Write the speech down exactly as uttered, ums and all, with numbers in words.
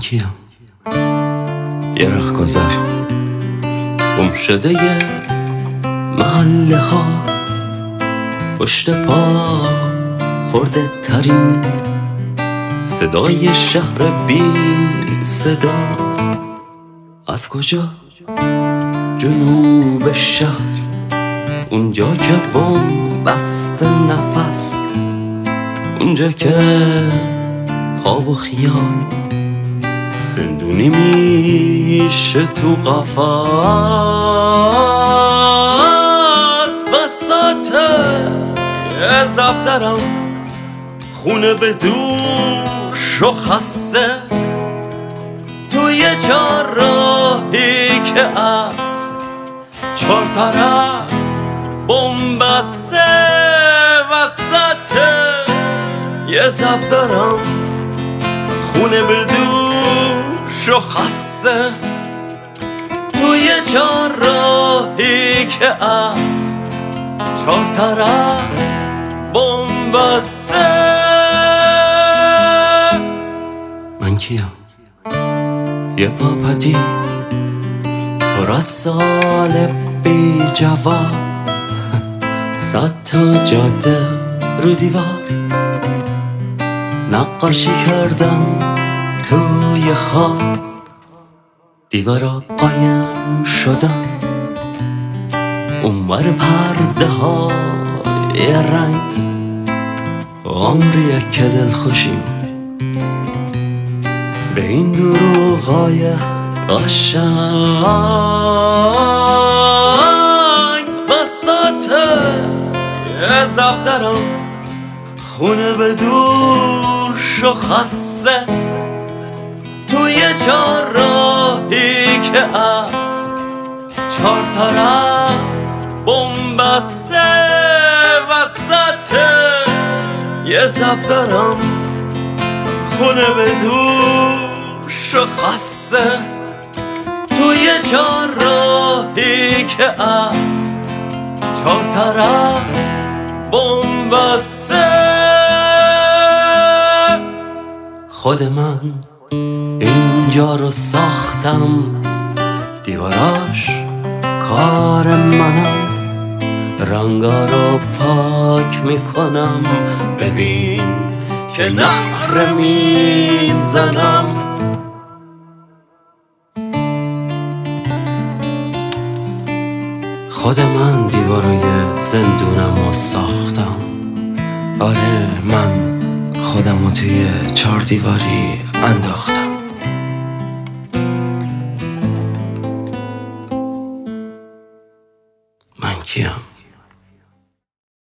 کیم؟ یه رهگذر گم شده یه محله ها، پشت پا خورده ترین صدای شهر بی صدا. از کجا؟ جنوب شهر، اونجا که بم بسته نفس، اونجا که خواب و خیال زندونی میشه تو قفس. وسط یه زبدرم خونه به دوش و خسته، توی چهار راهی که از چهار طرف بم بسته. وسط یه زبدرم خونه به دوش و خسته، توی چهار راهی که از چهار طرف بم بسته. من کیم؟ یه پاپتی پر از سال بی جواب، صد تا جاده رو دیوار نقاشی کردم توی خواب، دیوارا قایم شدن اونور پرده های رنگ. عمریه که دل خوشیم به این دروغای قشنگ. وسط یه زبدرم خونه به دوش و خسته، توی چهار راهی که از چهار طرف بم بسته. وسط یه زبدرم خونه به دوش و خسته، توی چهار راهی که از چهار طرف بم بسته. خود من اینجا رو ساختم، دیواراش کار منم، رنگا رو پاک میکنم، ببین که نعره میزنم. خود من دیوارای زندونم رو ساختم، آره من خودم رو توی چهار دیواری انداختم. من کیم؟